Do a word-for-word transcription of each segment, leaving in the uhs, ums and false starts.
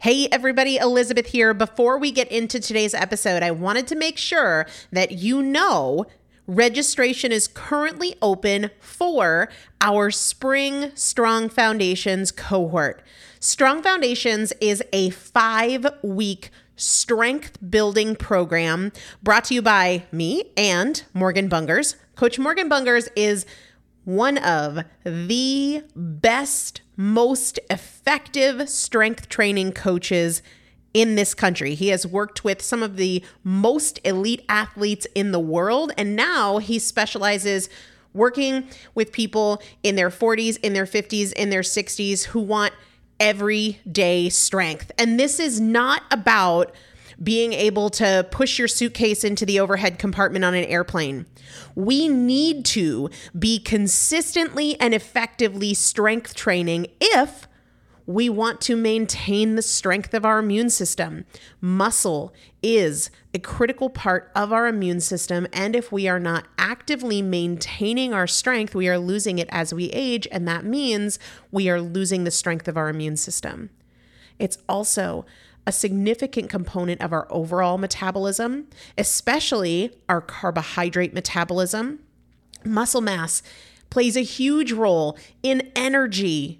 Hey everybody, Elizabeth here. Before we get into today's episode, I wanted to make sure that you know registration is currently open for our Spring Strong Foundations cohort. Strong Foundations is a five-week strength building program brought to you by me and Morgan Bungers. Coach Morgan Bungers is one of the best, most effective strength training coaches in this country. He has worked with some of the most elite athletes in the world, and now he specializes working with people in their forties, in their fifties, in their sixties who want everyday strength. And this is not about being able to push your suitcase into the overhead compartment on an airplane. We need to be consistently and effectively strength training if we want to maintain the strength of our immune system. Muscle is a critical part of our immune system, and if we are not actively maintaining our strength, we are losing it as we age, and that means we are losing the strength of our immune system. It's also a significant component of our overall metabolism, especially our carbohydrate metabolism. Muscle mass plays a huge role in energy,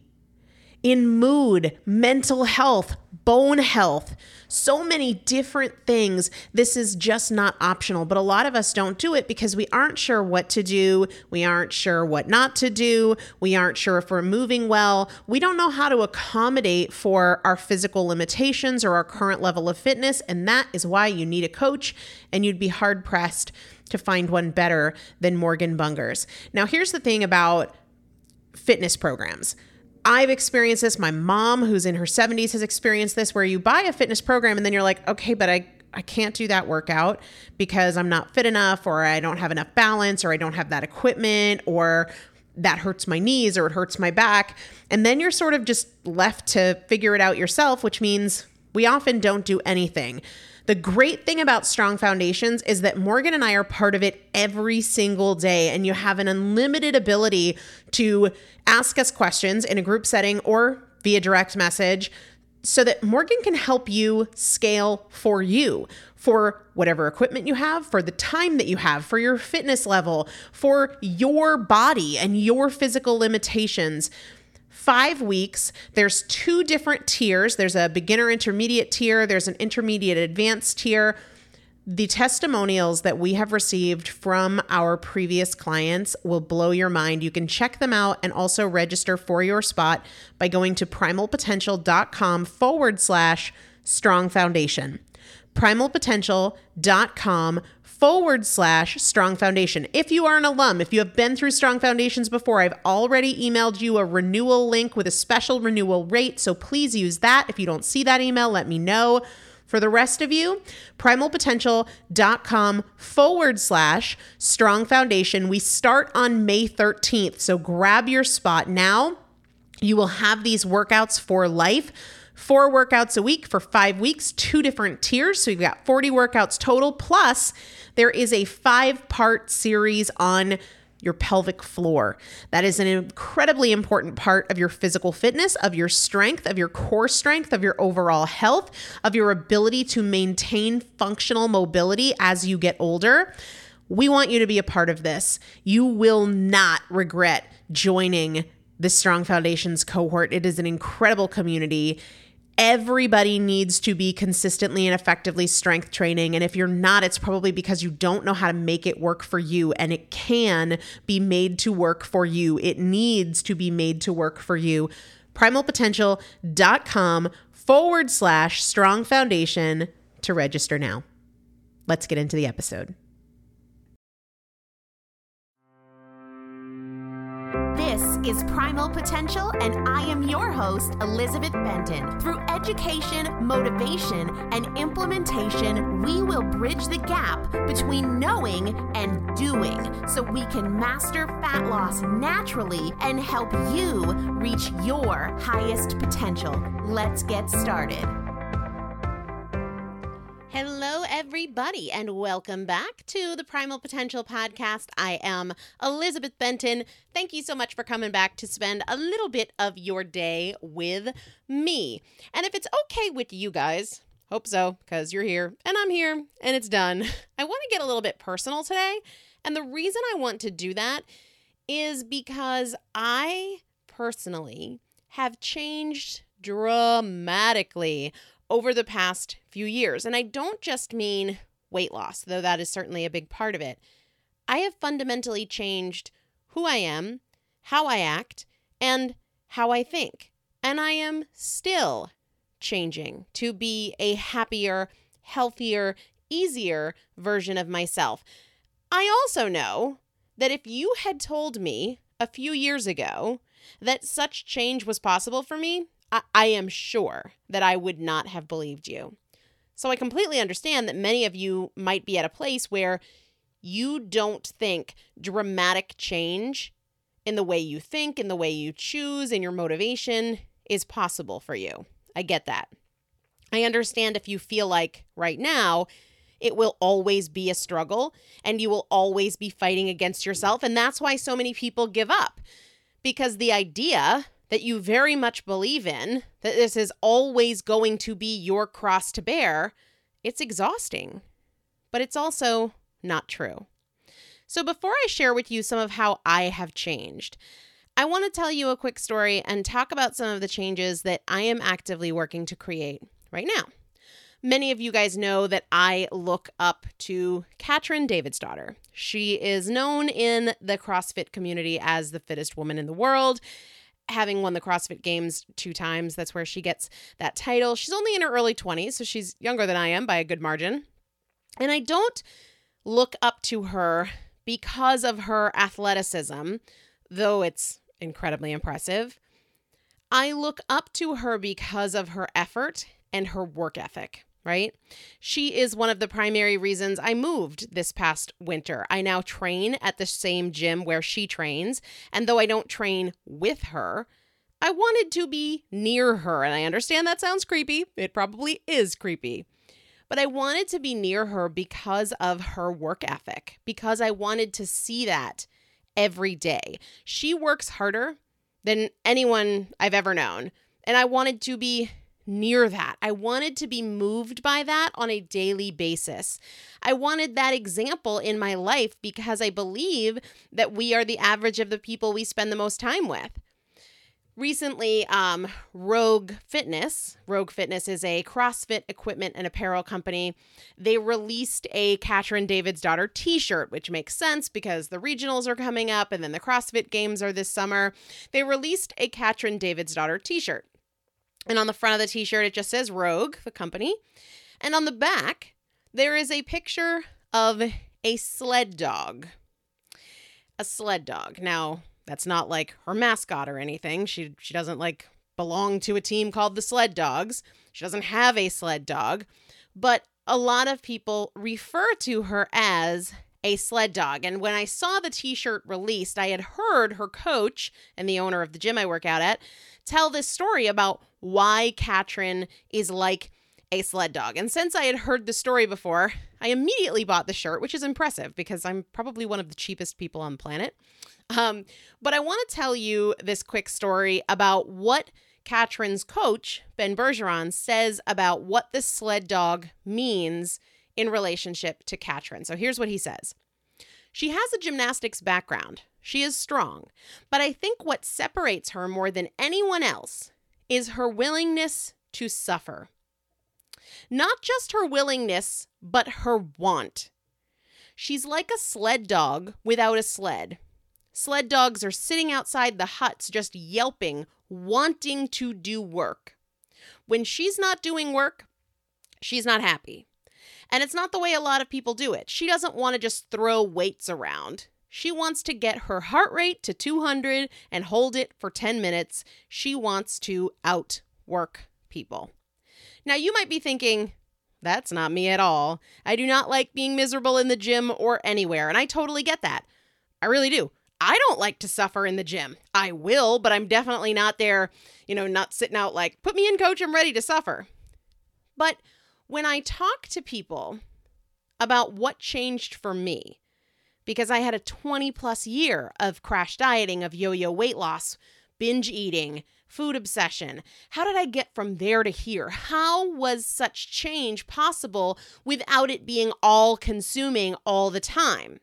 in mood, mental health, bone health, so many different things. This is just not optional, but a lot of us don't do it because we aren't sure what to do. We aren't sure what not to do. We aren't sure if we're moving well. We don't know how to accommodate for our physical limitations or our current level of fitness, and that is why you need a coach, and you'd be hard-pressed to find one better than Morgan Bungers. Now, here's the thing about fitness programs. I've experienced this. My mom, who's in her seventies, has experienced this, where you buy a fitness program and then you're like, okay, but I, I can't do that workout because I'm not fit enough, or I don't have enough balance, or I don't have that equipment, or that hurts my knees, or it hurts my back. And then you're sort of just left to figure it out yourself, which means we often don't do anything. The great thing about Strong Foundations is that Morgan and I are part of it every single day, and you have an unlimited ability to ask us questions in a group setting or via direct message so that Morgan can help you scale for you, for whatever equipment you have, for the time that you have, for your fitness level, for your body and your physical limitations. Five weeks, there's two different tiers. There's a beginner intermediate tier. There's an intermediate advanced tier. The testimonials that we have received from our previous clients will blow your mind. You can check them out and also register for your spot by going to primalpotential.com forward slash strong foundation. primalpotential.com forward slash strong foundation. If you are an alum, if you have been through Strong Foundations before, I've already emailed you a renewal link with a special renewal rate. So please use that. If you don't see that email, let me know. For the rest of you, primalpotential.com forward slash strong foundation. We start on May thirteenth. So grab your spot now. You will have these workouts for life. Four workouts a week for five weeks, two different tiers. So you've got forty workouts total. Plus, there is a five-part series on your pelvic floor. That is an incredibly important part of your physical fitness, of your strength, of your core strength, of your overall health, of your ability to maintain functional mobility as you get older. We want you to be a part of this. You will not regret joining the Strong Foundations cohort. It is an incredible community. Everybody needs to be consistently and effectively strength training. And if you're not, it's probably because you don't know how to make it work for you. And it can be made to work for you. It needs to be made to work for you. primalpotential.com forward slash strong foundation to register now. Let's get into the episode. This is Primal Potential, and I am your host, Elizabeth Benton. Through education, motivation, and implementation, we will bridge the gap between knowing and doing so we can master fat loss naturally and help you reach your highest potential. Let's get started. Hello, everybody, and welcome back to the Primal Potential Podcast. I am Elizabeth Benton. Thank you so much for coming back to spend a little bit of your day with me. And if it's okay with you guys, hope so, because you're here and I'm here and it's done. I want to get a little bit personal today. And the reason I want to do that is because I personally have changed dramatically over the past few years. And I don't just mean weight loss, though that is certainly a big part of it. I have fundamentally changed who I am, how I act, and how I think. And I am still changing to be a happier, healthier, easier version of myself. I also know that if you had told me a few years ago that such change was possible for me, I am sure that I would not have believed you. So I completely understand that many of you might be at a place where you don't think dramatic change in the way you think, in the way you choose, in your motivation is possible for you. I get that. I understand if you feel like right now it will always be a struggle and you will always be fighting against yourself. And that's why so many people give up, because the idea that you very much believe in, that this is always going to be your cross to bear, it's exhausting. But it's also not true. So before I share with you some of how I have changed, I want to tell you a quick story and talk about some of the changes that I am actively working to create right now. Many of you guys know that I look up to Katrin Davidsdottir. She is known in the CrossFit community as the fittest woman in the world. Having won the CrossFit Games two times, that's where she gets that title. She's only in her early twenties, so she's younger than I am by a good margin. And I don't look up to her because of her athleticism, though it's incredibly impressive. I look up to her because of her effort and her work ethic, right? She is one of the primary reasons I moved this past winter. I now train at the same gym where she trains, and though I don't train with her, I wanted to be near her. And I understand that sounds creepy. It probably is creepy. But I wanted to be near her because of her work ethic, because I wanted to see that every day. She works harder than anyone I've ever known, and I wanted to be near that. I wanted to be moved by that on a daily basis. I wanted that example in my life because I believe that we are the average of the people we spend the most time with. Recently, um, Rogue Fitness, Rogue Fitness is a CrossFit equipment and apparel company. They released a Katrin Davidsdottir t-shirt, which makes sense because the regionals are coming up and then the CrossFit Games are this summer. They released a Katrin Davidsdottir t-shirt. And on the front of the t-shirt, it just says Rogue, the company. And on the back, there is a picture of a sled dog. A sled dog. Now, that's not like her mascot or anything. She she doesn't like belong to a team called the Sled Dogs. She doesn't have a sled dog. But a lot of people refer to her as a sled dog. And when I saw the t-shirt released, I had heard her coach and the owner of the gym I work out at tell this story about why Katrin is like a sled dog. And since I had heard the story before, I immediately bought the shirt, which is impressive because I'm probably one of the cheapest people on the planet. Um, but I want to tell you this quick story about what Katrin's coach, Ben Bergeron, says about what the sled dog means in relationship to Katrin. So here's what he says. She has a gymnastics background. She is strong. But I think what separates her more than anyone else is her willingness to suffer. Not just her willingness, but her want. She's like a sled dog without a sled. Sled dogs are sitting outside the huts just yelping, wanting to do work. When she's not doing work, she's not happy. And it's not the way a lot of people do it. She doesn't want to just throw weights around. She wants to get her heart rate to two hundred and hold it for ten minutes. She wants to outwork people. Now, you might be thinking, that's not me at all. I do not like being miserable in the gym or anywhere, and I totally get that. I really do. I don't like to suffer in the gym. I will, but I'm definitely not there, you know, not sitting out like, put me in, coach, I'm ready to suffer. But when I talk to people about what changed for me, because I had a twenty plus year of crash dieting, of yo-yo weight loss, binge eating, food obsession. How did I get from there to here? How was such change possible without it being all consuming all the time?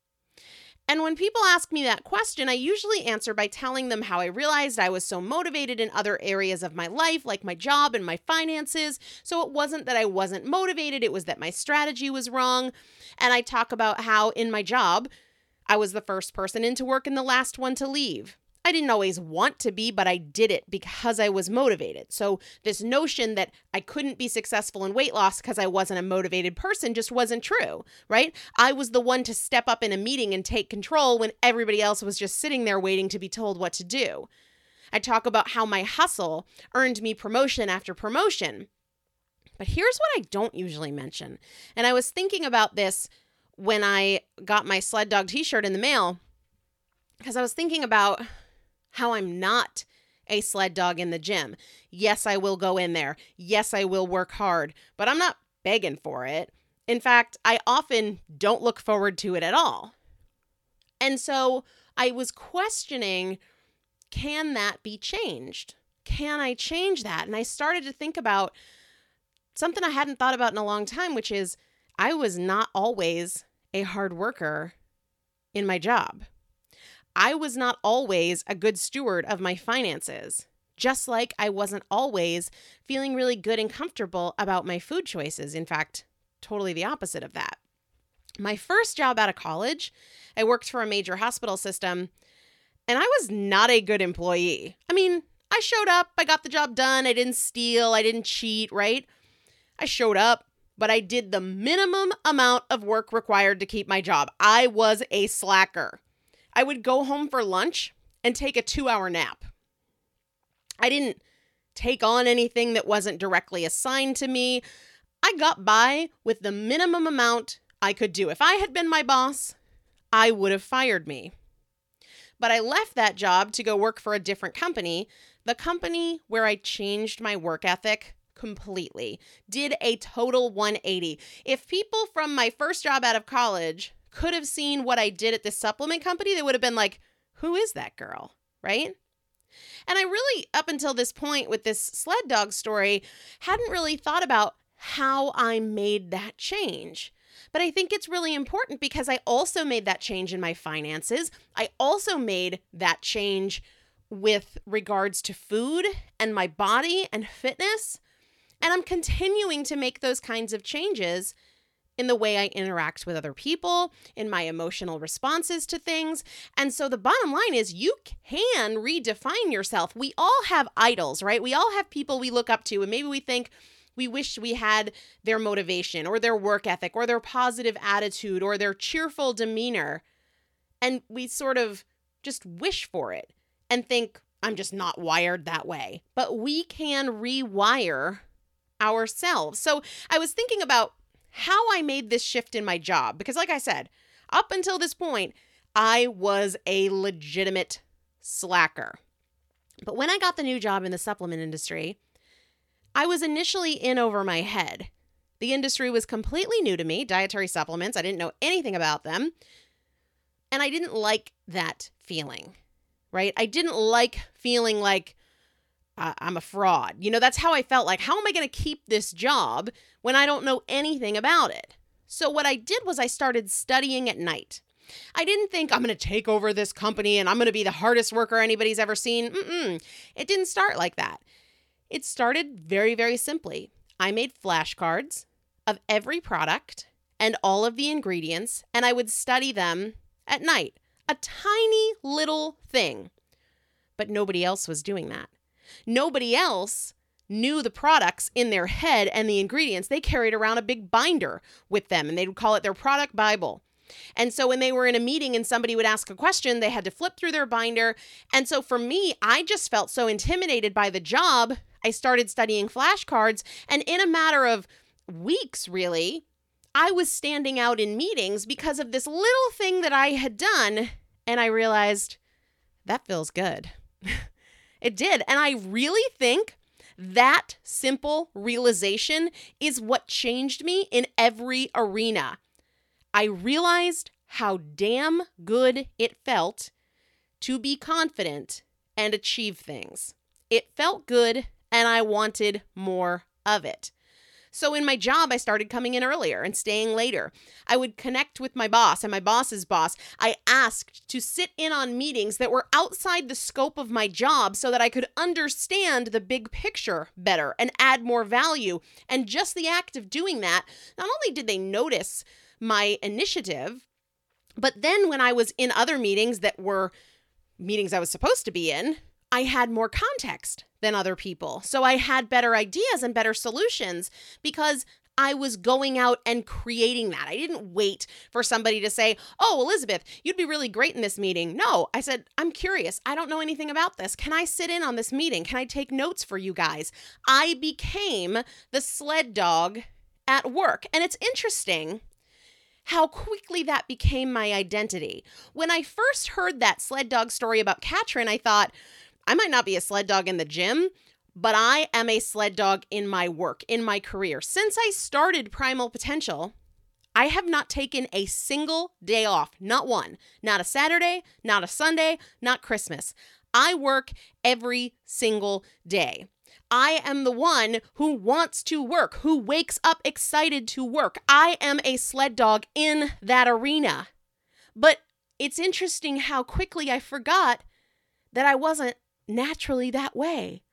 And when people ask me that question, I usually answer by telling them how I realized I was so motivated in other areas of my life, like my job and my finances. So it wasn't that I wasn't motivated, it was that my strategy was wrong. And I talk about how in my job, I was the first person into work and the last one to leave. I didn't always want to be, but I did it because I was motivated. So this notion that I couldn't be successful in weight loss because I wasn't a motivated person just wasn't true, right? I was the one to step up in a meeting and take control when everybody else was just sitting there waiting to be told what to do. I talk about how my hustle earned me promotion after promotion. But here's what I don't usually mention. And I was thinking about this when I got my Sled Dog t-shirt in the mail, because I was thinking about how I'm not a sled dog in the gym. Yes, I will go in there. Yes, I will work hard, but I'm not begging for it. In fact, I often don't look forward to it at all. And so I was questioning, can that be changed? Can I change that? And I started to think about something I hadn't thought about in a long time, which is I was not always a hard worker in my job. I was not always a good steward of my finances, just like I wasn't always feeling really good and comfortable about my food choices. In fact, totally the opposite of that. My first job out of college, I worked for a major hospital system, and I was not a good employee. I mean, I showed up, I got the job done, I didn't steal, I didn't cheat, right? I showed up, but I did the minimum amount of work required to keep my job. I was a slacker. I would go home for lunch and take a two-hour nap. I didn't take on anything that wasn't directly assigned to me. I got by with the minimum amount I could do. If I had been my boss, I would have fired me. But I left that job to go work for a different company, the company where I changed my work ethic completely, did a total one eighty. If people from my first job out of college could have seen what I did at this supplement company, they would have been like, who is that girl, right? And I really, up until this point with this sled dog story, hadn't really thought about how I made that change. But I think it's really important because I also made that change in my finances. I also made that change with regards to food and my body and fitness. And I'm continuing to make those kinds of changes in the way I interact with other people, in my emotional responses to things. And so the bottom line is you can redefine yourself. We all have idols, right? We all have people we look up to, and maybe we think we wish we had their motivation or their work ethic or their positive attitude or their cheerful demeanor. And we sort of just wish for it and think, I'm just not wired that way. But we can rewire ourselves. So I was thinking about how I made this shift in my job, because like I said, up until this point, I was a legitimate slacker. But when I got the new job in the supplement industry, I was initially in over my head. The industry was completely new to me, dietary supplements. I didn't know anything about them. And I didn't like that feeling, right? I didn't like feeling like uh, I'm a fraud. You know, that's how I felt like, how am I going to keep this job when I don't know anything about it? So what I did was I started studying at night. I didn't think I'm going to take over this company and I'm going to be the hardest worker anybody's ever seen. Mm-mm. It didn't start like that. It started very, very simply. I made flashcards of every product and all of the ingredients, and I would study them at night. A tiny little thing. But nobody else was doing that. Nobody else knew the products in their head and the ingredients. They carried around a big binder with them, and they would call it their product Bible. And so when they were in a meeting and somebody would ask a question, they had to flip through their binder. And so for me, I just felt so intimidated by the job. I started studying flashcards, and in a matter of weeks, really, I was standing out in meetings because of this little thing that I had done, and I realized that feels good. It did. And I really think That simple realization is what changed me in every arena. I realized how damn good it felt to be confident and achieve things. It felt good, and I wanted more of it. So in my job, I started coming in earlier and staying later. I would connect with my boss and my boss's boss. I asked to sit in on meetings that were outside the scope of my job so that I could understand the big picture better and add more value. And just the act of doing that, not only did they notice my initiative, but then when I was in other meetings that were meetings I was supposed to be in, I had more context than other people. So I had better ideas and better solutions because I was going out and creating that. I didn't wait for somebody to say, oh, Elizabeth, you'd be really great in this meeting. No, I said, I'm curious. I don't know anything about this. Can I sit in on this meeting? Can I take notes for you guys? I became the sled dog at work. And it's interesting how quickly that became my identity. When I first heard that sled dog story about Katrin, I thought, I might not be a sled dog in the gym, but I am a sled dog in my work, in my career. Since I started Primal Potential, I have not taken a single day off, not one, not a Saturday, not a Sunday, not Christmas. I work every single day. I am the one who wants to work, who wakes up excited to work. I am a sled dog in that arena. But it's interesting how quickly I forgot that I wasn't naturally that way.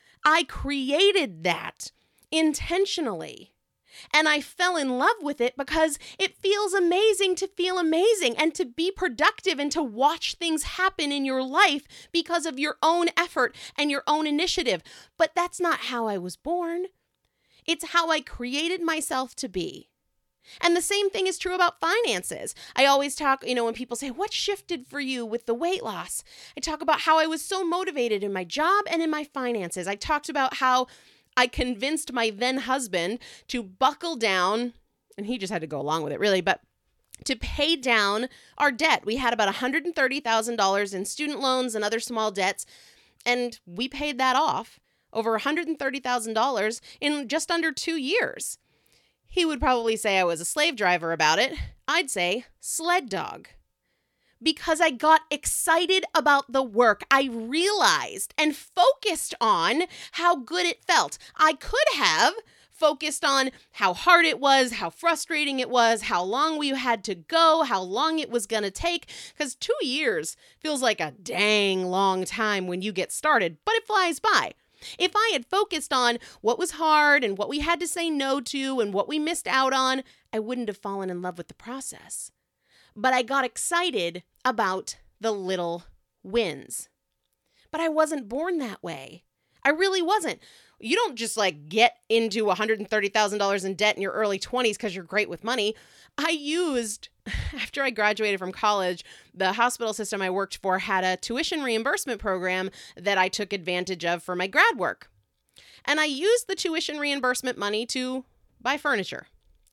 I created that intentionally. And I fell in love with it because it feels amazing to feel amazing and to be productive and to watch things happen in your life because of your own effort and your own initiative. But that's not how I was born. It's how I created myself to be. And the same thing is true about finances. I always talk, you know, when people say, what shifted for you with the weight loss? I talk about how I was so motivated in my job and in my finances. I talked about how I convinced my then husband to buckle down, and he just had to go along with it really, but to pay down our debt. We had about one hundred thirty thousand dollars in student loans and other small debts, and we paid that off, over one hundred thirty thousand dollars in just under two years. He would probably say I was a slave driver about it. I'd say sled dog. Because I got excited about the work. I realized and focused on how good it felt. I could have focused on how hard it was, how frustrating it was, how long we had to go, how long it was going to take. Because two years feels like a dang long time when you get started, but it flies by. If I had focused on what was hard and what we had to say no to and what we missed out on, I wouldn't have fallen in love with the process. But I got excited about the little wins. But I wasn't born that way. I really wasn't. You don't just like get into one hundred thirty thousand dollars in debt in your early twenties because you're great with money. I used, after I graduated from college, the hospital system I worked for had a tuition reimbursement program that I took advantage of for my grad work. And I used the tuition reimbursement money to buy furniture.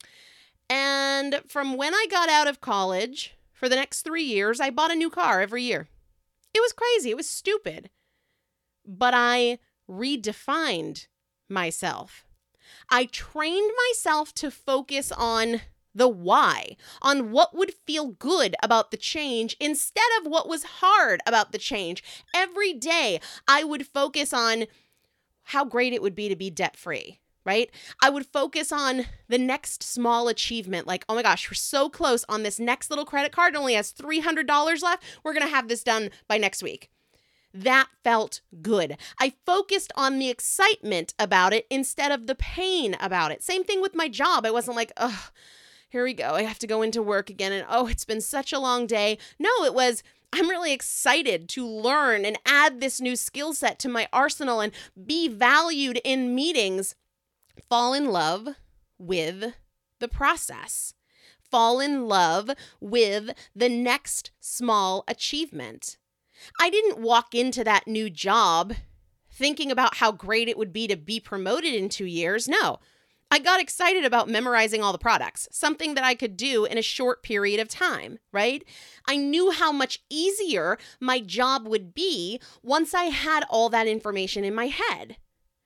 And from when I got out of college, for the next three years, I bought a new car every year. It was crazy. It was stupid. But I redefined myself. I trained myself to focus on the why, on what would feel good about the change instead of what was hard about the change. Every day, I would focus on how great it would be to be debt-free, right? I would focus on the next small achievement, like, oh my gosh, we're so close on this next little credit card. It only has three hundred dollars left. We're going to have this done by next week. That felt good. I focused on the excitement about it instead of the pain about it. Same thing with my job. I wasn't like, oh, here we go. I have to go into work again. And oh, it's been such a long day. No, it was, I'm really excited to learn and add this new skill set to my arsenal and be valued in meetings. Fall in love with the process. Fall in love with the next small achievement. I didn't walk into that new job thinking about how great it would be to be promoted in two years. No, I got excited about memorizing all the products, something that I could do in a short period of time, right? I knew how much easier my job would be once I had all that information in my head.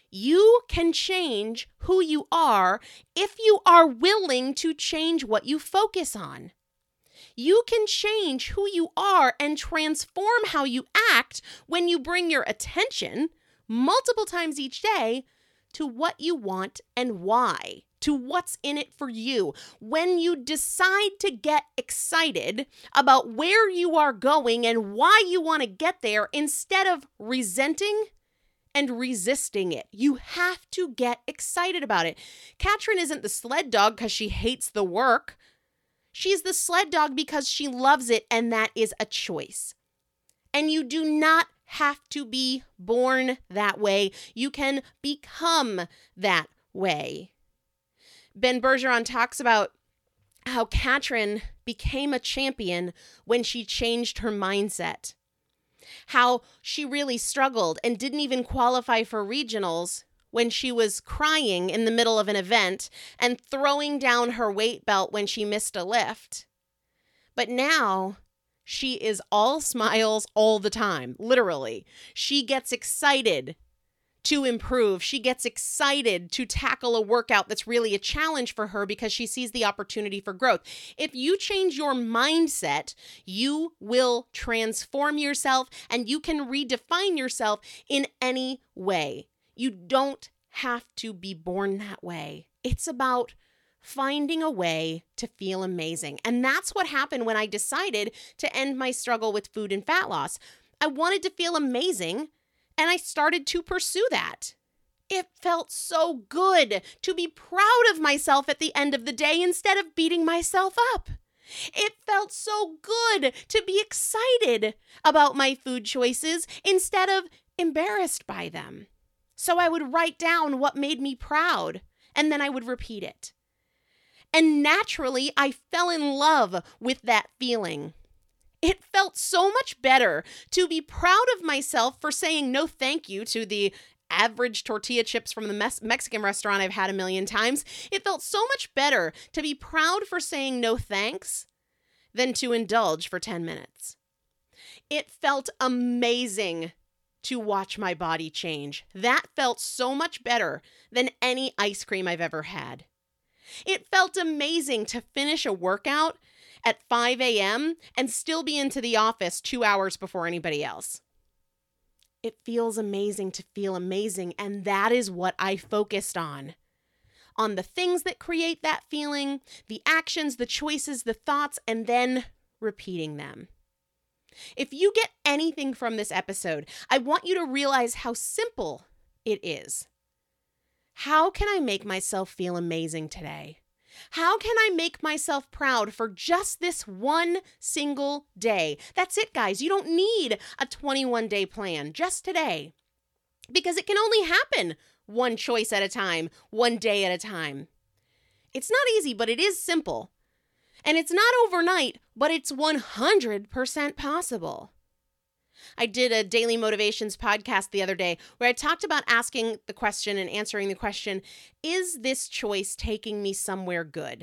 You can change who you are if you are willing to change what you focus on. You can change who you are and transform how you act when you bring your attention multiple times each day to what you want and why, to what's in it for you. When you decide to get excited about where you are going and why you want to get there instead of resenting and resisting it. You have to get excited about it. Katrin isn't the sled dog because she hates the work. She's the sled dog because she loves it, and that is a choice. And you do not have to be born that way. You can become that way. Ben Bergeron talks about how Katrin became a champion when she changed her mindset. How she really struggled and didn't even qualify for regionals when she was crying in the middle of an event and throwing down her weight belt when she missed a lift. But now she is all smiles all the time, literally. She gets excited to improve. She gets excited to tackle a workout that's really a challenge for her because she sees the opportunity for growth. If you change your mindset, you will transform yourself and you can redefine yourself in any way. You don't have to be born that way. It's about finding a way to feel amazing. And that's what happened when I decided to end my struggle with food and fat loss. I wanted to feel amazing, and I started to pursue that. It felt so good to be proud of myself at the end of the day instead of beating myself up. It felt so good to be excited about my food choices instead of embarrassed by them. So I would write down what made me proud, and then I would repeat it. And naturally, I fell in love with that feeling. It felt so much better to be proud of myself for saying no thank you to the average tortilla chips from the mes- Mexican restaurant I've had a million times. It felt so much better to be proud for saying no thanks than to indulge for ten minutes. It felt amazing to watch my body change. That felt so much better than any ice cream I've ever had. It felt amazing to finish a workout at five a.m. and still be into the office two hours before anybody else. It feels amazing to feel amazing, and that is what I focused on. On the things that create that feeling, the actions, the choices, the thoughts, and then repeating them. If you get anything from this episode, I want you to realize how simple it is. How can I make myself feel amazing today? How can I make myself proud for just this one single day? That's it, guys. You don't need a twenty-one day plan, just today. Because it can only happen one choice at a time, one day at a time. It's not easy, but it is simple. And it's not overnight, but it's one hundred percent possible. I did a Daily Motivations podcast the other day where I talked about asking the question and answering the question, is this choice taking me somewhere good?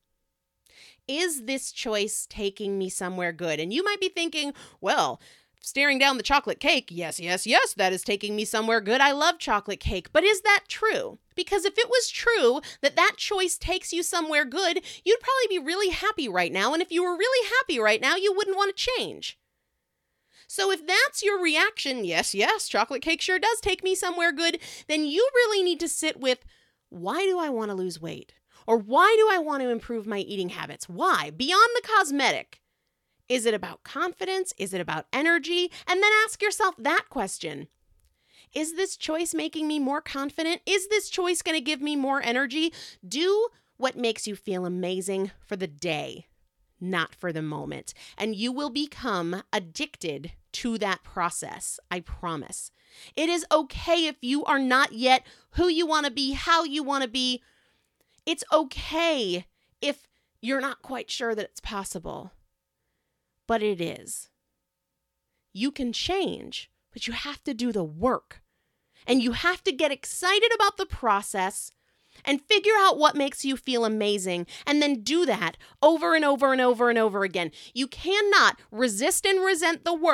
Is this choice taking me somewhere good? And you might be thinking, well, staring down the chocolate cake, yes, yes, yes, that is taking me somewhere good. I love chocolate cake. But is that true? Because if it was true that that choice takes you somewhere good, you'd probably be really happy right now. And if you were really happy right now, you wouldn't want to change. So if that's your reaction, yes, yes, chocolate cake sure does take me somewhere good, then you really need to sit with, why do I want to lose weight? Or why do I want to improve my eating habits? Why? Beyond the cosmetic. Is it about confidence? Is it about energy? And then ask yourself that question. Is this choice making me more confident? Is this choice going to give me more energy? Do what makes you feel amazing for the day, not for the moment. And you will become addicted to that process, I promise. It is okay if you are not yet who you want to be, how you want to be. It's okay if you're not quite sure that it's possible. But it is. You can change, but you have to do the work. And you have to get excited about the process and figure out what makes you feel amazing, and then do that over and over and over and over again. You cannot resist and resent the work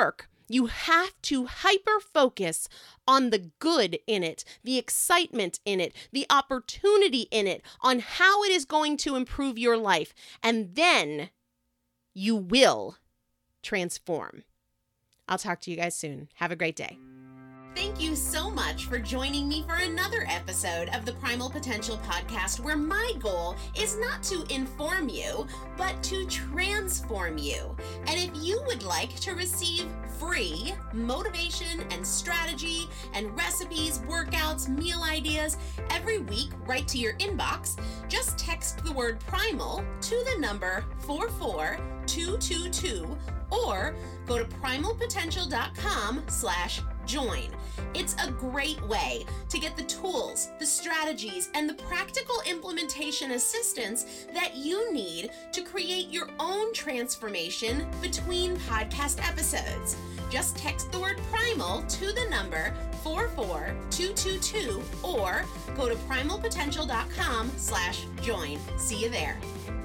You have to hyper-focus on the good in it, the excitement in it, the opportunity in it, on how it is going to improve your life. And then you will transform. I'll talk to you guys soon. Have a great day. Thank you so much for joining me for another episode of the Primal Potential Podcast, where my goal is not to inform you, but to transform you. And if you would like to receive free motivation and strategy and recipes, workouts, meal ideas every week right to your inbox, just text the word primal to the number four four two two two or go to primalpotential.com slash join. It's a great way to get the tools, the strategies, and the practical implementation assistance that you need to create your own transformation between podcast episodes. Just text the word primal to the number four four two two two or go to primalpotential.com slash join. See you there.